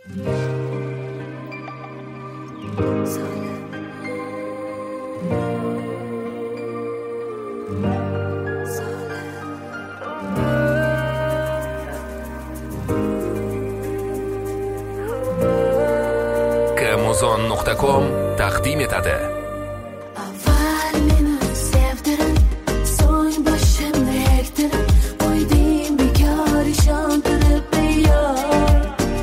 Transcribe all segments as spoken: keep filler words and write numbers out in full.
amazon nuqta com taqdim etadi. Avval meni sevdirib, so'ng boshimni egdirib, qo'yding bekor ishontirib beyor.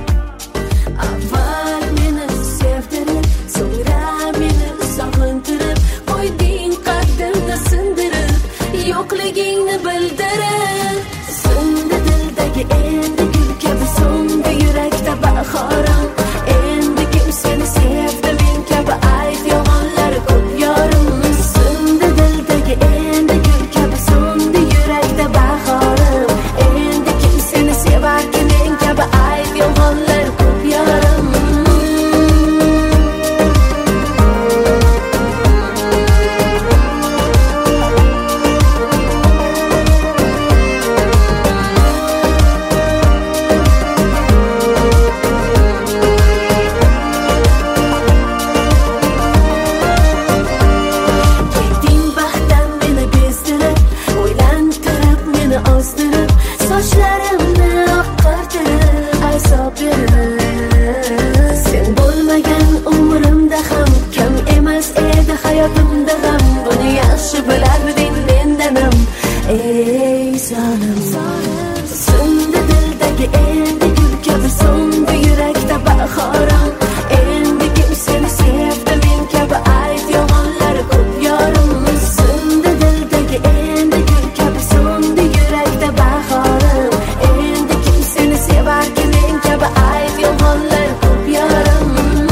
Avval meni sevdirib, so'ngra meni sog'intirib, qo'yding qaddimni sindirib, yo'qligingni bildirib. Sindi dildagi endi gul kabi so'ndi yurakda bahorim. Endi kim seni sevdi men kabi ayt yolg'onlar ko'p yorim. Sindi dildagi endi gul kabi so'ndi yurakda bahorim. Endi kim seni sevarki men kabi ayt yolg'onlar ko'p yorim. Sochlarimni oqartirib azob berib, sen bo'lmagan umrimda ham kam emas edi hayotimda ham. Buni yaxshi bilarding mendanam, ey zolim. Sindi dildagi endi gul kabi so'ndi yurakda bahorim. Endi kim seni sevdi men kabi ayt yolg'onlar ko'p yorim. Sindi dildagi endi gul kabi so'ndi yurakda bahorim. Endi kim seni sevarki men kabi ayt yolg'onlar ko'p yorim.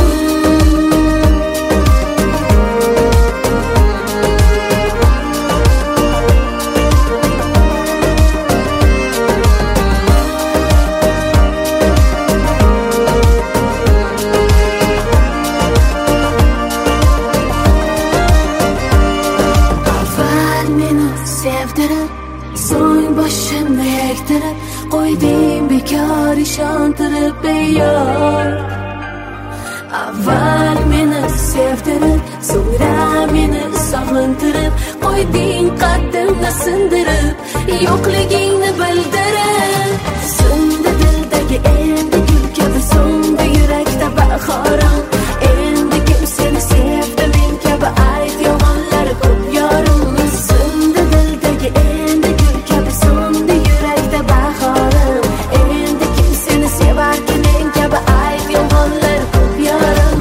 Avval meni sevdirib, so'ng boshimni egdirib, qo'yding bekor ishontirib beyor. Avval meni sevdirib, so'ngra meni sog'intirib, qo'yding qaddimni sindirib, yo'qligingni bildirib. Sindi dildagi endi gul kabi so'ndi yurakda bahorim. Endi kim seni sevdi men kabi ayt yolg'onlar ko'p yorim. Sindi dildagi endi gul kabi so'ndi yurakda bahorim. Endi kim seni sevarki men kabi ayt yolg'onlar ko'p yorim.